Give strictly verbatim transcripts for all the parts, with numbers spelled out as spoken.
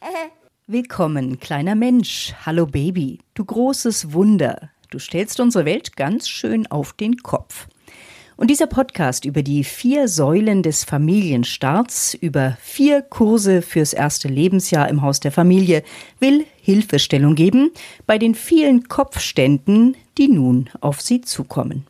Willkommen, kleiner Mensch. Hallo Baby, du großes Wunder. Du stellst unsere Welt ganz schön auf den Kopf. Und dieser Podcast über die vier Säulen des Familienstarts, über vier Kurse fürs erste Lebensjahr im Haus der Familie, will Hilfestellung geben bei den vielen Kopfständen, die nun auf sie zukommen.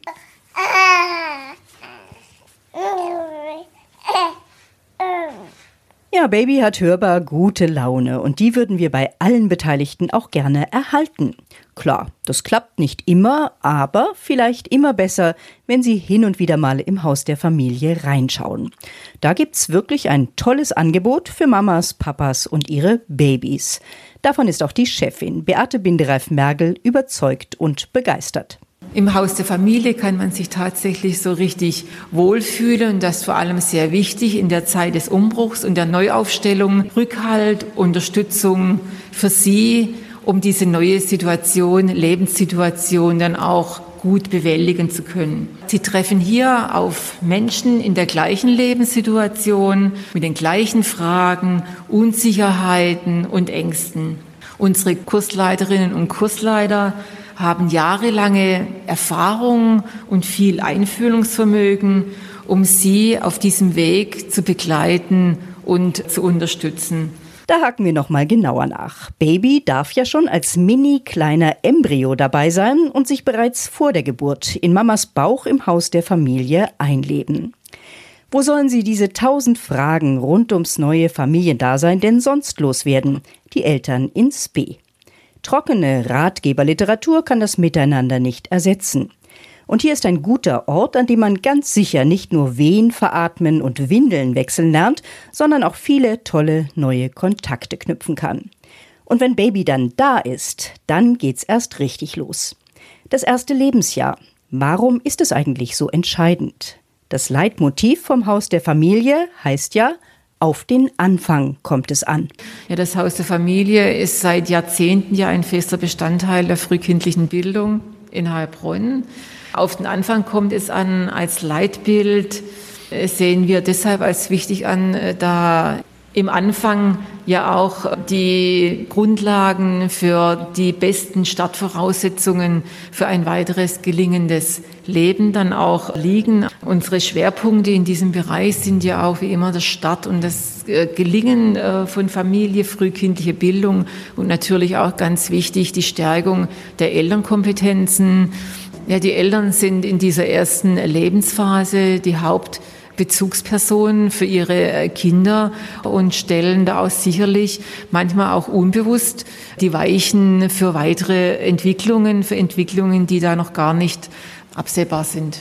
Ja, Baby hat hörbar gute Laune und die würden wir bei allen Beteiligten auch gerne erhalten. Klar, das klappt nicht immer, aber vielleicht immer besser, wenn Sie hin und wieder mal im Haus der Familie reinschauen. Da gibt's wirklich ein tolles Angebot für Mamas, Papas und ihre Babys. Davon ist auch die Chefin Beate Bindereif-Mergel überzeugt und begeistert. Im Haus der Familie kann man sich tatsächlich so richtig wohlfühlen und das ist vor allem sehr wichtig in der Zeit des Umbruchs und der Neuaufstellung. Rückhalt, Unterstützung für Sie, um diese neue Situation, Lebenssituation dann auch gut bewältigen zu können. Sie treffen hier auf Menschen in der gleichen Lebenssituation, mit den gleichen Fragen, Unsicherheiten und Ängsten. Unsere Kursleiterinnen und Kursleiter haben jahrelange Erfahrung und viel Einfühlungsvermögen, um Sie auf diesem Weg zu begleiten und zu unterstützen. Da haken wir noch mal genauer nach. Baby darf ja schon als mini kleiner Embryo dabei sein und sich bereits vor der Geburt in Mamas Bauch im Haus der Familie einleben. Wo sollen Sie diese tausend Fragen rund ums neue Familiendasein denn sonst loswerden? Die Eltern ins B. Trockene Ratgeberliteratur kann das Miteinander nicht ersetzen. Und hier ist ein guter Ort, an dem man ganz sicher nicht nur Wehen veratmen und Windeln wechseln lernt, sondern auch viele tolle neue Kontakte knüpfen kann. Und wenn Baby dann da ist, dann geht's erst richtig los. Das erste Lebensjahr. Warum ist es eigentlich so entscheidend? Das Leitmotiv vom Haus der Familie heißt ja: Auf den Anfang kommt es an. Ja, das Haus der Familie ist seit Jahrzehnten ja ein fester Bestandteil der frühkindlichen Bildung in Heilbronn. Auf den Anfang kommt es an als Leitbild, sehen wir deshalb als wichtig an, da im Anfang ja auch die Grundlagen für die besten Startvoraussetzungen für ein weiteres gelingendes Leben dann auch liegen. Unsere Schwerpunkte in diesem Bereich sind ja auch wie immer der Start und das Gelingen von Familie, frühkindliche Bildung und natürlich auch ganz wichtig die Stärkung der Elternkompetenzen. Ja, die Eltern sind in dieser ersten Lebensphase die Haupt Bezugspersonen für ihre Kinder und stellen da auch sicherlich manchmal auch unbewusst die Weichen für weitere Entwicklungen, für Entwicklungen, die da noch gar nicht absehbar sind.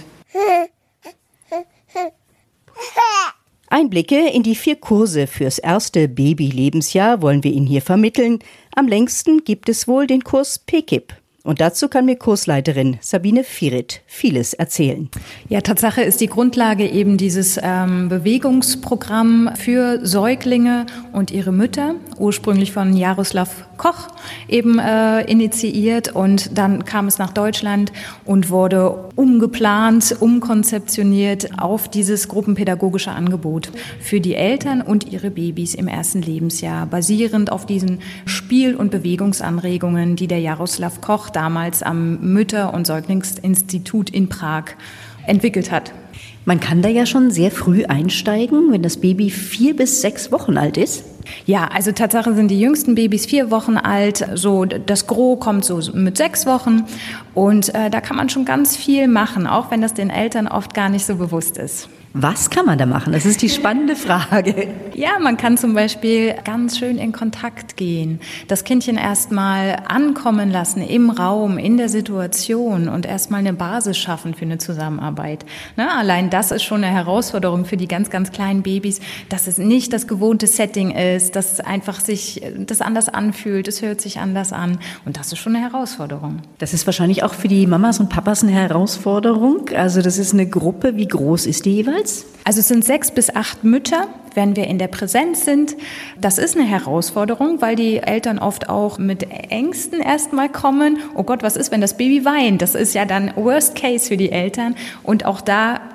Einblicke in die vier Kurse fürs erste Baby-Lebensjahr wollen wir Ihnen hier vermitteln. Am längsten gibt es wohl den Kurs P K I P. Und dazu kann mir Kursleiterin Sabine Virit vieles erzählen. Ja, Tatsache ist die Grundlage eben dieses ähm, Bewegungsprogramm für Säuglinge und ihre Mütter, ursprünglich von Jaroslav Koch eben äh, initiiert. Und dann kam es nach Deutschland und wurde umgeplant, umkonzeptioniert auf dieses gruppenpädagogische Angebot für die Eltern und ihre Babys im ersten Lebensjahr, basierend auf diesen Spiel- und Bewegungsanregungen, die der Jaroslav Koch damals am Mütter- und Säuglingsinstitut in Prag entwickelt hat. Man kann da ja schon sehr früh einsteigen, wenn das Baby vier bis sechs Wochen alt ist. Ja, also Tatsache sind die jüngsten Babys vier Wochen alt, so das Gros kommt so mit sechs Wochen und äh, da kann man schon ganz viel machen, auch wenn das den Eltern oft gar nicht so bewusst ist. Was kann man da machen? Das ist die spannende Frage. Ja, man kann zum Beispiel ganz schön in Kontakt gehen, das Kindchen erstmal ankommen lassen im Raum, in der Situation und erstmal eine Basis schaffen für eine Zusammenarbeit. Ne, allein das ist schon eine Herausforderung für die ganz, ganz kleinen Babys, dass es nicht das gewohnte Setting ist, dass einfach sich das anders anfühlt, es hört sich anders an und das ist schon eine Herausforderung. Das ist wahrscheinlich auch für die Mamas und Papas eine Herausforderung. Also das ist eine Gruppe, wie groß ist die jeweils? Also es sind sechs bis acht Mütter, wenn wir in der Präsenz sind. Das ist eine Herausforderung, weil die Eltern oft auch mit Ängsten erstmal kommen. Oh Gott, was ist, wenn das Baby weint? Das ist ja dann Worst Case für die Eltern. Und auch da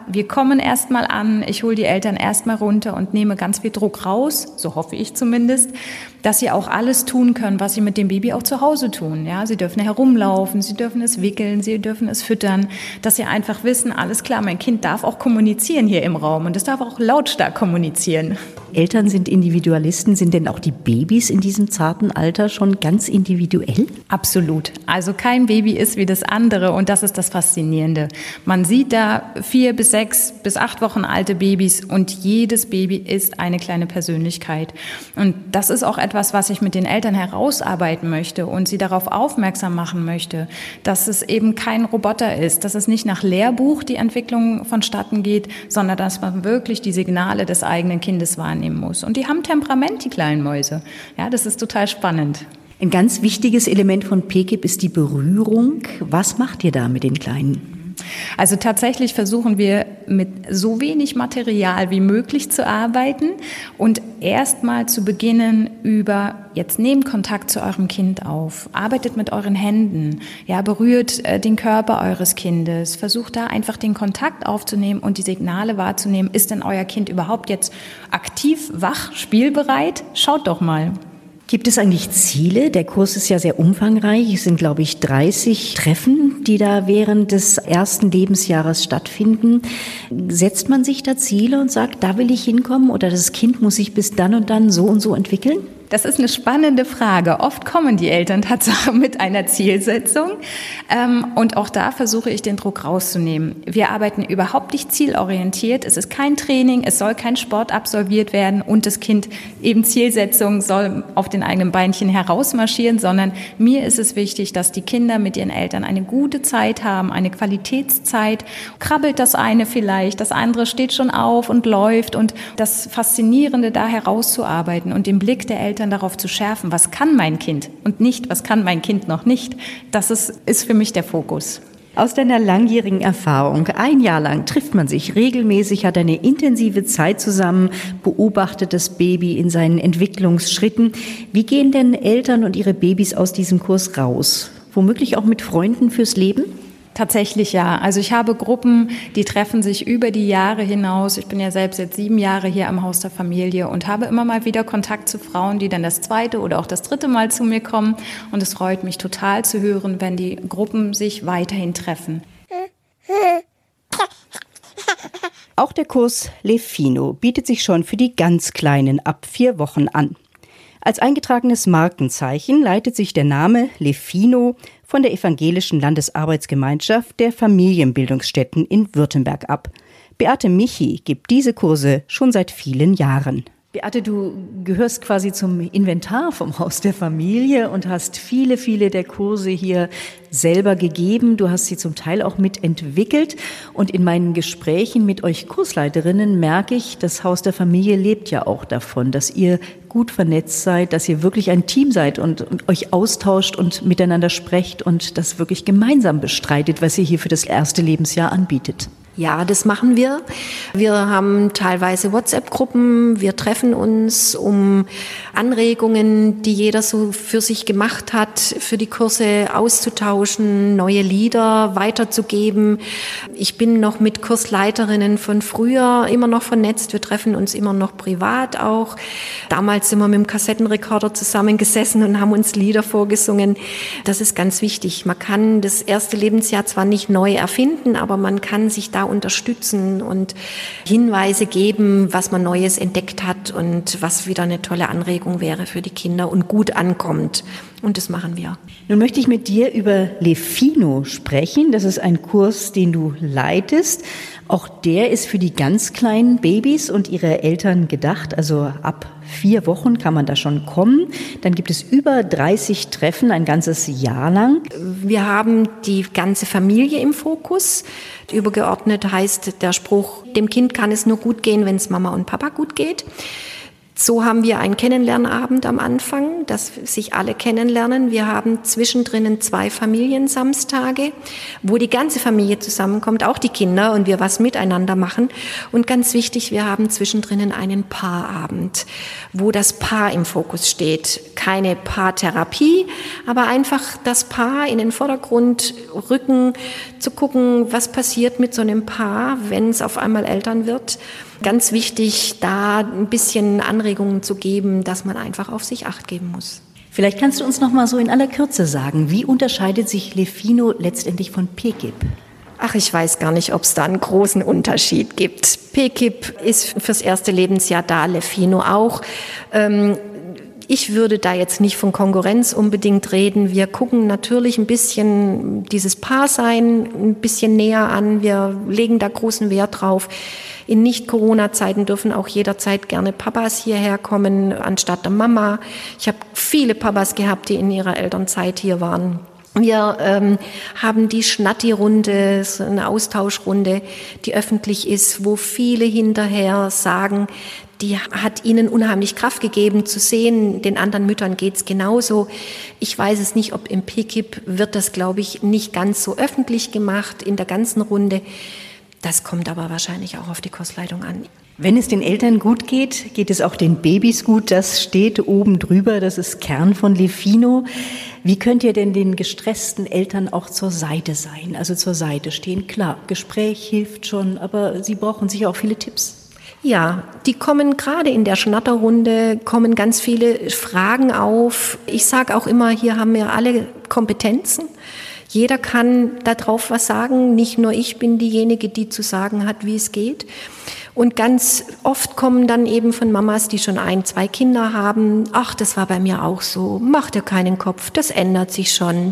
wir kommen erstmal an, ich hole die Eltern erstmal runter und nehme ganz viel Druck raus, so hoffe ich zumindest, dass sie auch alles tun können, was sie mit dem Baby auch zu Hause tun. Ja, sie dürfen herumlaufen, sie dürfen es wickeln, sie dürfen es füttern, dass sie einfach wissen, alles klar, mein Kind darf auch kommunizieren hier im Raum und es darf auch lautstark kommunizieren. Eltern sind Individualisten. Sind denn auch die Babys in diesem zarten Alter schon ganz individuell? Absolut. Also kein Baby ist wie das andere und das ist das Faszinierende. Man sieht da vier bis sechs bis acht Wochen alte Babys und jedes Baby ist eine kleine Persönlichkeit. Und das ist auch etwas, was ich mit den Eltern herausarbeiten möchte und sie darauf aufmerksam machen möchte, dass es eben kein Roboter ist, dass es nicht nach Lehrbuch die Entwicklung vonstatten geht, sondern dass man wirklich die Signale des eigenen Kindes wahrnehmen muss. Und die haben Temperament, die kleinen Mäuse. Ja, das ist total spannend. Ein ganz wichtiges Element von P K I P ist die Berührung. Was macht ihr da mit den Kleinen? Also tatsächlich versuchen wir mit so wenig Material wie möglich zu arbeiten und erstmal zu beginnen über, jetzt nehmt Kontakt zu eurem Kind auf, arbeitet mit euren Händen, ja, berührt äh, den Körper eures Kindes, versucht da einfach den Kontakt aufzunehmen und die Signale wahrzunehmen. Ist denn euer Kind überhaupt jetzt aktiv, wach, spielbereit? Schaut doch mal. Gibt es eigentlich Ziele? Der Kurs ist ja sehr umfangreich. Es sind, glaube ich, dreißig Treffen, die da während des ersten Lebensjahres stattfinden. Setzt man sich da Ziele und sagt, da will ich hinkommen oder das Kind muss sich bis dann und dann so und so entwickeln? Das ist eine spannende Frage. Oft kommen die Eltern tatsächlich mit einer Zielsetzung. Und auch da versuche ich, den Druck rauszunehmen. Wir arbeiten überhaupt nicht zielorientiert. Es ist kein Training, es soll kein Sport absolviert werden und das Kind eben Zielsetzung soll auf den eigenen Beinchen herausmarschieren, sondern mir ist es wichtig, dass die Kinder mit ihren Eltern eine gute Zeit haben, eine Qualitätszeit. Krabbelt das eine vielleicht, das andere steht schon auf und läuft und das Faszinierende da herauszuarbeiten und den Blick der Eltern darauf zu schärfen, was kann mein Kind und nicht, was kann mein Kind noch nicht. Das ist, ist für mich der Fokus. Aus deiner langjährigen Erfahrung, ein Jahr lang trifft man sich regelmäßig, hat eine intensive Zeit zusammen, beobachtet das Baby in seinen Entwicklungsschritten. Wie gehen denn Eltern und ihre Babys aus diesem Kurs raus? Womöglich auch mit Freunden fürs Leben? Tatsächlich ja. Also ich habe Gruppen, die treffen sich über die Jahre hinaus. Ich bin ja selbst jetzt sieben Jahre hier am Haus der Familie und habe immer mal wieder Kontakt zu Frauen, die dann das zweite oder auch das dritte Mal zu mir kommen. Und es freut mich total zu hören, wenn die Gruppen sich weiterhin treffen. Auch der Kurs Lefino bietet sich schon für die ganz Kleinen ab vier Wochen an. Als eingetragenes Markenzeichen leitet sich der Name Lefino von der Evangelischen Landesarbeitsgemeinschaft der Familienbildungsstätten in Württemberg ab. Beate Michi gibt diese Kurse schon seit vielen Jahren. Beate, du gehörst quasi zum Inventar vom Haus der Familie und hast viele, viele der Kurse hier selber gegeben. Du hast sie zum Teil auch mitentwickelt. Und in meinen Gesprächen mit euch Kursleiterinnen merke ich, das Haus der Familie lebt ja auch davon, dass ihr gut vernetzt seid, dass ihr wirklich ein Team seid und, und euch austauscht und miteinander sprecht und das wirklich gemeinsam bestreitet, was ihr hier für das erste Lebensjahr anbietet. Ja, das machen wir. Wir haben teilweise WhatsApp-Gruppen, wir treffen uns, um Anregungen, die jeder so für sich gemacht hat, für die Kurse auszutauschen, neue Lieder weiterzugeben. Ich bin noch mit Kursleiterinnen von früher immer noch vernetzt, wir treffen uns immer noch privat auch. Damals sind wir mit dem Kassettenrekorder zusammengesessen und haben uns Lieder vorgesungen. Das ist ganz wichtig. Man kann das erste Lebensjahr zwar nicht neu erfinden, aber man kann sich da unterstützen und Hinweise geben, was man Neues entdeckt hat und was wieder eine tolle Anregung wäre für die Kinder und gut ankommt. Und das machen wir. Nun möchte ich mit dir über Lefino sprechen. Das ist ein Kurs, den du leitest. Auch der ist für die ganz kleinen Babys und ihre Eltern gedacht. Also ab vier Wochen kann man da schon kommen. Dann gibt es über dreißig Treffen, ein ganzes Jahr lang. Wir haben die ganze Familie im Fokus. Übergeordnet heißt der Spruch, dem Kind kann es nur gut gehen, wenn es Mama und Papa gut geht. So haben wir einen Kennenlernabend am Anfang, dass sich alle kennenlernen. Wir haben zwischendrin zwei Familiensamstage, wo die ganze Familie zusammenkommt, auch die Kinder, und wir was miteinander machen. Und ganz wichtig, wir haben zwischendrin einen Paarabend, wo das Paar im Fokus steht. Keine Paartherapie, aber einfach das Paar in den Vordergrund rücken, zu gucken, was passiert mit so einem Paar, wenn es auf einmal Eltern wird. Ganz wichtig, da ein bisschen Anregungen zu geben, dass man einfach auf sich Acht geben muss. Vielleicht kannst du uns noch mal so in aller Kürze sagen, wie unterscheidet sich Lefino letztendlich von P K I P? Ach, ich weiß gar nicht, ob es da einen großen Unterschied gibt. P K I P ist fürs erste Lebensjahr da, Lefino auch. Ähm, Ich würde da jetzt nicht von Konkurrenz unbedingt reden. Wir gucken natürlich ein bisschen dieses Paarsein ein bisschen näher an. Wir legen da großen Wert drauf. In Nicht-Corona-Zeiten dürfen auch jederzeit gerne Papas hierher kommen, anstatt der Mama. Ich habe viele Papas gehabt, die in ihrer Elternzeit hier waren. Wir ähm, haben die Schnatti-Runde, so eine Austauschrunde, die öffentlich ist, wo viele hinterher sagen, die hat ihnen unheimlich Kraft gegeben, zu sehen, den anderen Müttern geht's genauso. Ich weiß es nicht, ob im P K I P wird das, glaube ich, nicht ganz so öffentlich gemacht in der ganzen Runde. Das kommt aber wahrscheinlich auch auf die Kursleitung an. Wenn es den Eltern gut geht, geht es auch den Babys gut. Das steht oben drüber, das ist Kern von Lefino. Wie könnt ihr denn den gestressten Eltern auch zur Seite sein, also zur Seite stehen? Klar, Gespräch hilft schon, aber sie brauchen sicher auch viele Tipps. Ja, die kommen gerade in der Schnatterrunde, kommen ganz viele Fragen auf. Ich sage auch immer, hier haben wir alle Kompetenzen. Jeder kann darauf was sagen, nicht nur ich bin diejenige, die zu sagen hat, wie es geht. Und ganz oft kommen dann eben von Mamas, die schon ein, zwei Kinder haben, ach, das war bei mir auch so, mach dir keinen Kopf, das ändert sich schon.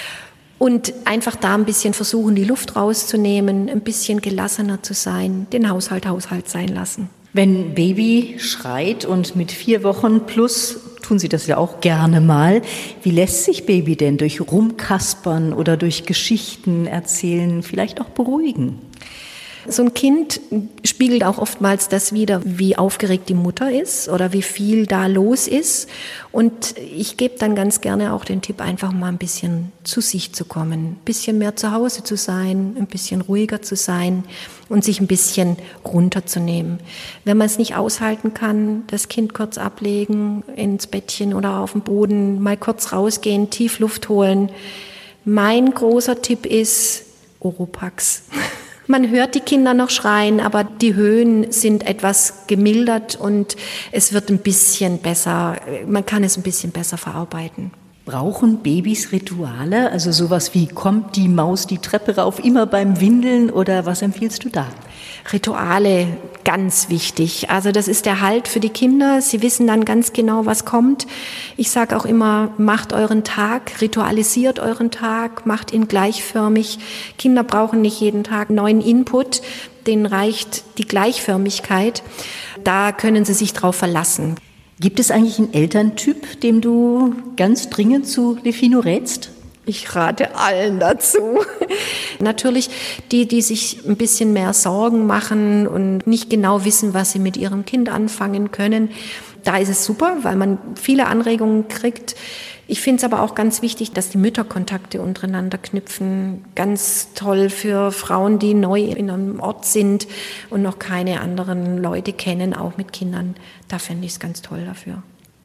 Und einfach da ein bisschen versuchen, die Luft rauszunehmen, ein bisschen gelassener zu sein, den Haushalt Haushalt sein lassen. Wenn Baby schreit und mit vier Wochen plus tun Sie das ja auch gerne mal, wie lässt sich Baby denn durch Rumkaspern oder durch Geschichten erzählen vielleicht auch beruhigen? So ein Kind spiegelt auch oftmals das wider, wie aufgeregt die Mutter ist oder wie viel da los ist. Und ich gebe dann ganz gerne auch den Tipp, einfach mal ein bisschen zu sich zu kommen, ein bisschen mehr zu Hause zu sein, ein bisschen ruhiger zu sein und sich ein bisschen runterzunehmen. Wenn man es nicht aushalten kann, das Kind kurz ablegen, ins Bettchen oder auf den Boden, mal kurz rausgehen, tief Luft holen. Mein großer Tipp ist Oropax. Man hört die Kinder noch schreien, aber die Höhen sind etwas gemildert und es wird ein bisschen besser, man kann es ein bisschen besser verarbeiten. Brauchen Babys Rituale? Also sowas wie, kommt die Maus die Treppe rauf, immer beim Windeln, oder was empfiehlst du da? Rituale, ganz wichtig. Also das ist der Halt für die Kinder. Sie wissen dann ganz genau, was kommt. Ich sage auch immer, macht euren Tag, ritualisiert euren Tag, macht ihn gleichförmig. Kinder brauchen nicht jeden Tag neuen Input, denen reicht die Gleichförmigkeit. Da können sie sich drauf verlassen. Gibt es eigentlich einen Elterntyp, dem du ganz dringend zu Lefino rätst? Ich rate allen dazu. Natürlich die, die sich ein bisschen mehr Sorgen machen und nicht genau wissen, was sie mit ihrem Kind anfangen können. Da ist es super, weil man viele Anregungen kriegt. Ich finde es aber auch ganz wichtig, dass die Mütter Kontakte untereinander knüpfen. Ganz toll für Frauen, die neu in einem Ort sind und noch keine anderen Leute kennen, auch mit Kindern. Da fände ich es ganz toll dafür.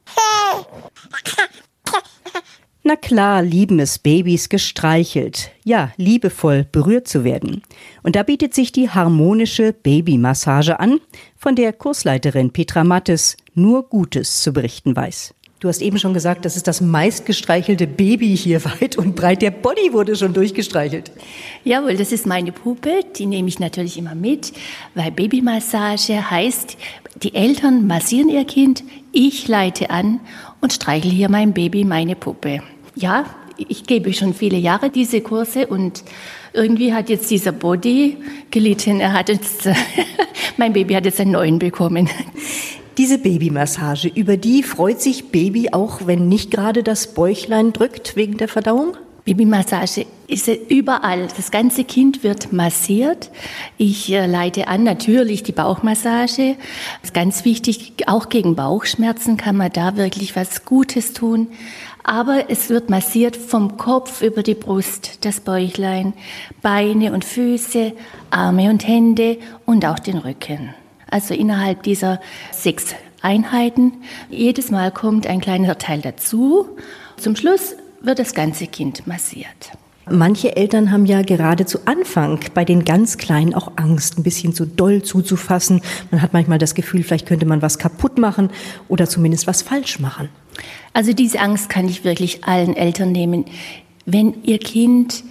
Na klar, lieben es Babys, gestreichelt, ja, liebevoll berührt zu werden. Und da bietet sich die harmonische Babymassage an, von der Kursleiterin Petra Mattes nur Gutes zu berichten weiß. Du hast eben schon gesagt, das ist das meistgestreichelte Baby hier weit und breit. Der Body wurde schon durchgestreichelt. Jawohl, das ist meine Puppe. Die nehme ich natürlich immer mit, weil Babymassage heißt, die Eltern massieren ihr Kind, ich leite an und streichle hier mein Baby, meine Puppe. Ja, ich gebe schon viele Jahre diese Kurse und irgendwie hat jetzt dieser Body gelitten. Er hat jetzt, mein Baby hat jetzt einen neuen bekommen. Diese Babymassage, über die freut sich Baby auch, wenn nicht gerade das Bäuchlein drückt wegen der Verdauung? Babymassage ist überall. Das ganze Kind wird massiert. Ich äh, leite an natürlich die Bauchmassage. Das ist ganz wichtig, auch gegen Bauchschmerzen kann man da wirklich was Gutes tun. Aber es wird massiert vom Kopf über die Brust, das Bäuchlein, Beine und Füße, Arme und Hände und auch den Rücken. Also innerhalb dieser sechs Einheiten. Jedes Mal kommt ein kleiner Teil dazu. Zum Schluss wird das ganze Kind massiert. Manche Eltern haben ja gerade zu Anfang bei den ganz Kleinen auch Angst, ein bisschen zu doll zuzufassen. Man hat manchmal das Gefühl, vielleicht könnte man was kaputt machen oder zumindest was falsch machen. Also diese Angst kann ich wirklich allen Eltern nehmen. Wenn ihr Kind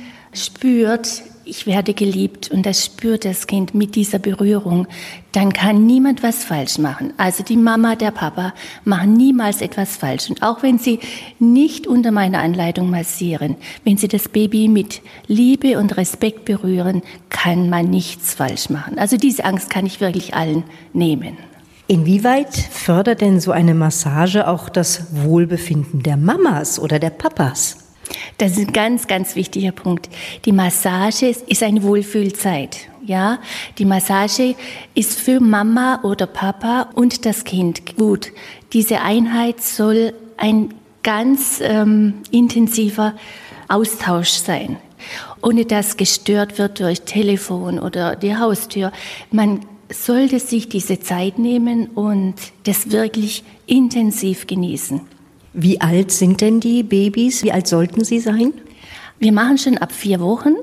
spürt, ich werde geliebt und das spürt das Kind mit dieser Berührung, dann kann niemand was falsch machen. Also die Mama, der Papa machen niemals etwas falsch. Und auch wenn sie nicht unter meiner Anleitung massieren, wenn sie das Baby mit Liebe und Respekt berühren, kann man nichts falsch machen. Also diese Angst kann ich wirklich allen nehmen. Inwieweit fördert denn so eine Massage auch das Wohlbefinden der Mamas oder der Papas? Das ist ein ganz, ganz wichtiger Punkt. Die Massage ist eine Wohlfühlzeit. Ja, die Massage ist für Mama oder Papa und das Kind gut. Diese Einheit soll ein ganz ähm, intensiver Austausch sein, ohne dass gestört wird durch Telefon oder die Haustür. Man sollte sich diese Zeit nehmen und das wirklich intensiv genießen. Wie alt sind denn die Babys? Wie alt sollten sie sein? Wir machen schon ab vier Wochen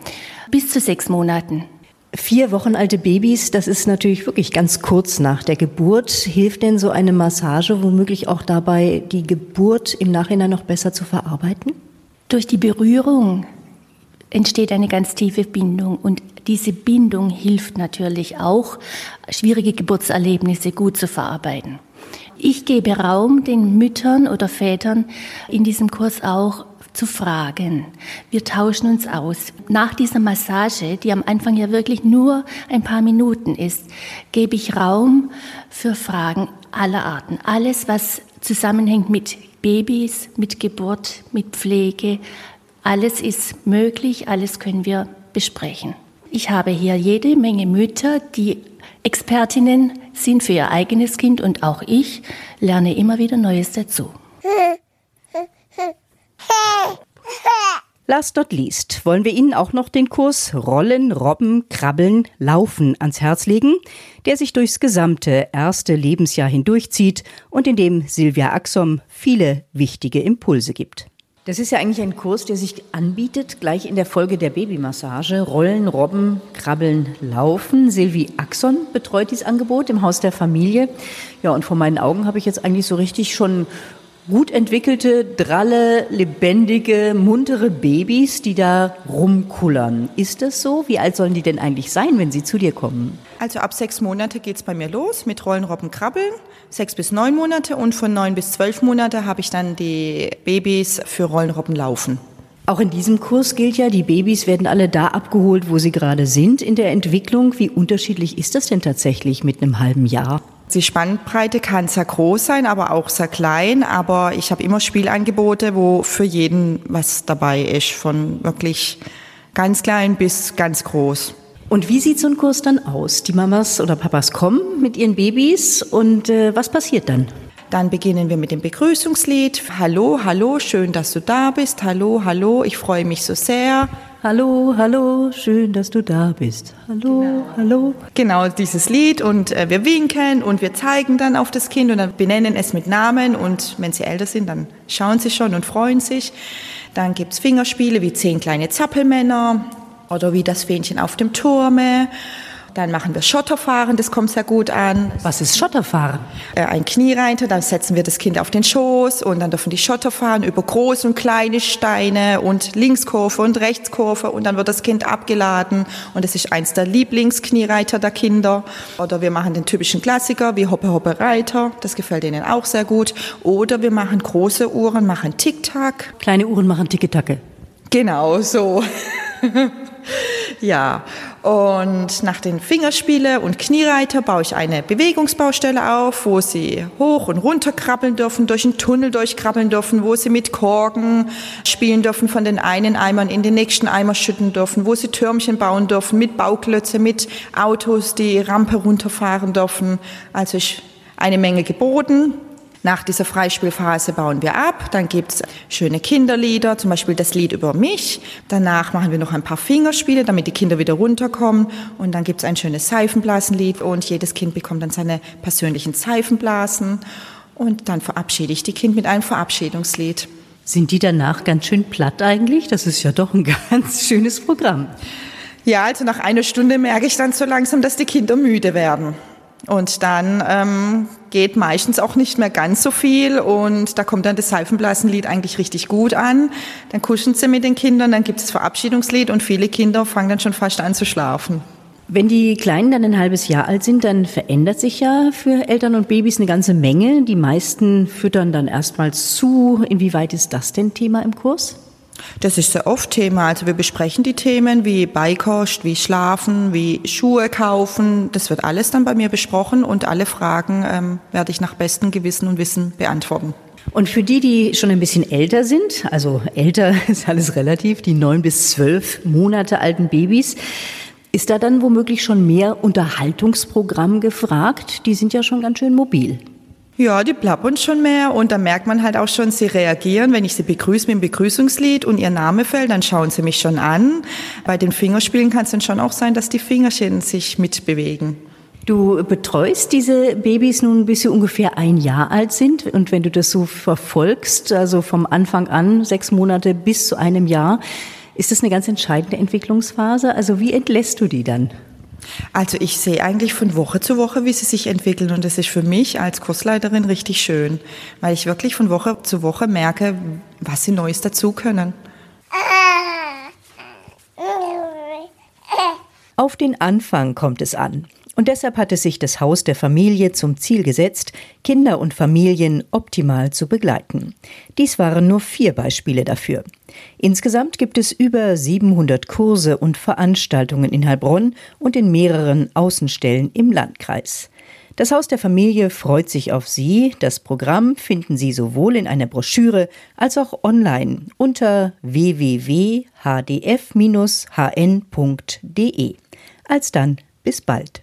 bis zu sechs Monaten. Vier Wochen alte Babys, das ist natürlich wirklich ganz kurz nach der Geburt. Hilft denn so eine Massage womöglich auch dabei, die Geburt im Nachhinein noch besser zu verarbeiten? Durch die Berührung entsteht eine ganz tiefe Bindung und diese Bindung hilft natürlich auch, schwierige Geburtserlebnisse gut zu verarbeiten. Ich gebe Raum den Müttern oder Vätern in diesem Kurs auch zu fragen. Wir tauschen uns aus. Nach dieser Massage, die am Anfang ja wirklich nur ein paar Minuten ist, gebe ich Raum für Fragen aller Arten. Alles, was zusammenhängt mit Babys, mit Geburt, mit Pflege, alles ist möglich, alles können wir besprechen. Ich habe hier jede Menge Mütter, die Expertinnen sind für ihr eigenes Kind und auch ich lerne immer wieder Neues dazu. Last not least wollen wir Ihnen auch noch den Kurs Rollen, Robben, Krabbeln, Laufen ans Herz legen, der sich durchs gesamte erste Lebensjahr hindurchzieht und in dem Silvia Axsom viele wichtige Impulse gibt. Das ist ja eigentlich ein Kurs, der sich anbietet, gleich in der Folge der Babymassage. Rollen, Robben, Krabbeln, Laufen. Silvia Axsom betreut dieses Angebot im Haus der Familie. Ja, und vor meinen Augen habe ich jetzt eigentlich so richtig schon gut entwickelte, dralle, lebendige, muntere Babys, die da rumkullern. Ist das so? Wie alt sollen die denn eigentlich sein, wenn sie zu dir kommen? Also ab sechs Monate geht's bei mir los mit Rollen, Robben, Krabbeln. Sechs bis neun Monate und von neun bis zwölf Monate habe ich dann die Babys für Rollen, Robben, Laufen. Auch in diesem Kurs gilt ja, die Babys werden alle da abgeholt, wo sie gerade sind in der Entwicklung. Wie unterschiedlich ist das denn tatsächlich mit einem halben Jahr? Die Spannbreite kann sehr groß sein, aber auch sehr klein. Aber ich habe immer Spielangebote, wo für jeden was dabei ist, von wirklich ganz klein bis ganz groß. Und wie sieht so ein Kurs dann aus? Die Mamas oder Papas kommen mit ihren Babys und äh, was passiert dann? Dann beginnen wir mit dem Begrüßungslied. Hallo, hallo, schön, dass du da bist. Hallo, hallo, ich freue mich so sehr. Hallo, hallo, schön, dass du da bist. Hallo, genau. hallo. Genau, dieses Lied und äh, wir winken und wir zeigen dann auf das Kind und dann benennen es mit Namen und wenn sie älter sind, dann schauen sie schon und freuen sich. Dann gibt's Fingerspiele wie zehn kleine Zappelmänner oder wie das Fähnchen auf dem Turme. Dann machen wir Schotterfahren, das kommt sehr gut an. Was ist Schotterfahren? Äh, ein Kniereiter, dann setzen wir das Kind auf den Schoß und dann dürfen die Schotter fahren über große und kleine Steine und Linkskurve und Rechtskurve und dann wird das Kind abgeladen und das ist eins der Lieblingskniereiter der Kinder. Oder wir machen den typischen Klassiker wie Hoppe Hoppe Reiter, das gefällt ihnen auch sehr gut. Oder wir machen große Uhren, machen Tick-Tack. Kleine Uhren machen Ticke-Tacke. Genau, so. Ja, Und nach den Fingerspiele und Kniereiter baue ich eine Bewegungsbaustelle auf, wo sie hoch und runter krabbeln dürfen, durch einen Tunnel durchkrabbeln dürfen, wo sie mit Korken spielen dürfen, von den einen Eimern in den nächsten Eimer schütten dürfen, wo sie Türmchen bauen dürfen, mit Bauklötze, mit Autos, die Rampe runterfahren dürfen. Also ist eine Menge geboten. Nach dieser Freispielphase bauen wir ab, dann gibt's schöne Kinderlieder, zum Beispiel das Lied über mich. Danach machen wir noch ein paar Fingerspiele, damit die Kinder wieder runterkommen. Und dann gibt's ein schönes Seifenblasenlied und jedes Kind bekommt dann seine persönlichen Seifenblasen. Und dann verabschiede ich die Kinder mit einem Verabschiedungslied. Sind die danach ganz schön platt eigentlich? Das ist ja doch ein ganz schönes Programm. Ja, also nach einer Stunde merke ich dann so langsam, dass die Kinder müde werden. Und dann ähm, geht meistens auch nicht mehr ganz so viel und da kommt dann das Seifenblasenlied eigentlich richtig gut an. Dann kuscheln sie mit den Kindern, dann gibt es das Verabschiedungslied und viele Kinder fangen dann schon fast an zu schlafen. Wenn die Kleinen dann ein halbes Jahr alt sind, dann verändert sich ja für Eltern und Babys eine ganze Menge. Die meisten füttern dann erstmals zu. Inwieweit ist das denn Thema im Kurs? Das ist sehr oft Thema. Also wir besprechen die Themen wie Beikost, wie Schlafen, wie Schuhe kaufen. Das wird alles dann bei mir besprochen und alle Fragen ähm, werde ich nach bestem Gewissen und Wissen beantworten. Und für die, die schon ein bisschen älter sind, also älter ist alles relativ, die neun bis zwölf Monate alten Babys, ist da dann womöglich schon mehr Unterhaltungsprogramm gefragt? Die sind ja schon ganz schön mobil. Ja, die plappern schon mehr und da merkt man halt auch schon, sie reagieren. Wenn ich sie begrüße mit dem Begrüßungslied und ihr Name fällt, dann schauen sie mich schon an. Bei den Fingerspielen kann es dann schon auch sein, dass die Fingerchen sich mitbewegen. Du betreust diese Babys nun, bis sie ungefähr ein Jahr alt sind. Und wenn du das so verfolgst, also vom Anfang an, sechs Monate bis zu einem Jahr, ist das eine ganz entscheidende Entwicklungsphase? Also wie entlässt du die dann? Also ich sehe eigentlich von Woche zu Woche, wie sie sich entwickeln und das ist für mich als Kursleiterin richtig schön, weil ich wirklich von Woche zu Woche merke, was sie Neues dazu können. Auf den Anfang kommt es an. Und deshalb hat es sich das Haus der Familie zum Ziel gesetzt, Kinder und Familien optimal zu begleiten. Dies waren nur vier Beispiele dafür. Insgesamt gibt es über siebenhundert Kurse und Veranstaltungen in Heilbronn und in mehreren Außenstellen im Landkreis. Das Haus der Familie freut sich auf Sie. Das Programm finden Sie sowohl in einer Broschüre als auch online unter w w w punkt h d f bindestrich h n punkt d e. Alsdann, bis bald.